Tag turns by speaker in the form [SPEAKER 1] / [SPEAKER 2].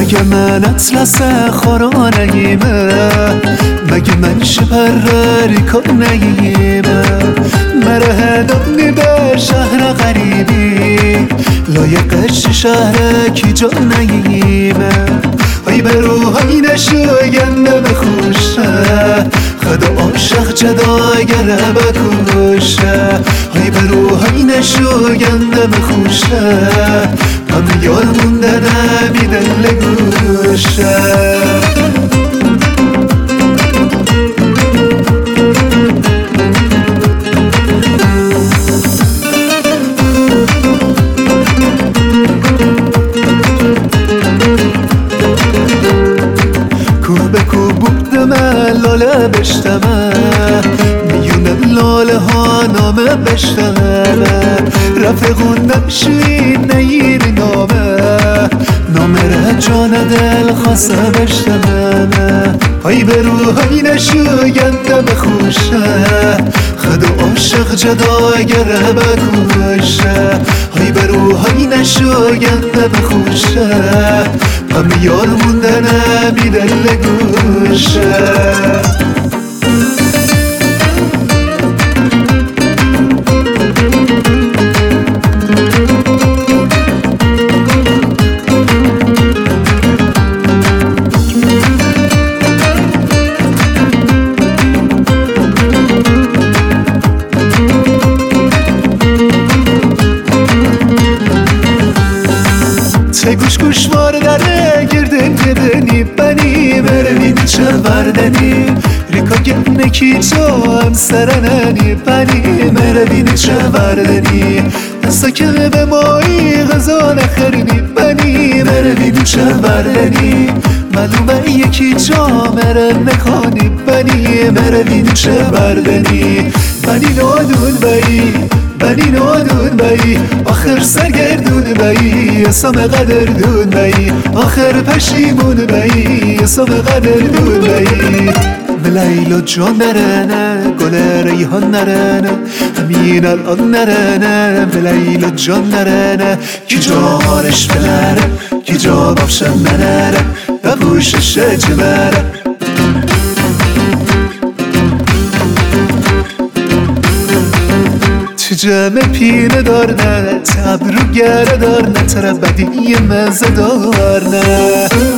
[SPEAKER 1] مگه من اطلس خورانهیمه، مگه من شپرری کنهیمه، مره هدابنی به شهر غریبی لایقش شهر کی جا نهیمه. ای به روحی نشوینده بخوشه، خدا عاشق جداگره بکوشه. ای به روحی نشوینده بخوشه، هم یار مونده نمی دل گوشه. به کو بودمه لاله بشتمه، میونه لاله ها نامه بشتمه، رفقون نمشی نیر نامه ره جان دل خواسته بشتمه. ای به روحی نشوینده بخوشه، خدا عاشق جداگره بکوشه. ای به روحی نشوینده بخوشه، هم یار مونده نمی دل گوشه. گوش گوش واردره گردن گردنی بنی مروین چه وردنی ریکا گمکی تو هم سرننی بنی مروین چه وردنی دستا که به مایی غذا نخرینی بنی مروین چه وردنی معلومه یکی جا مره نخانی بنی مروین چه وردنی بنی نادون بایی بنی نادون بایی آخر سرگردون بایی اسم قدردون بایی آخر پشیمون بایی اسم قدردون بایی لیلا جان نرنه گل ریحان نرنه همین الان نرنه لیلا جان نرنه کی جا هارش بلره کی جا بافشم نره ببوشش جبره تو جمع پینه دار نه تبرو گره دار نه تره بدی مزه دار نه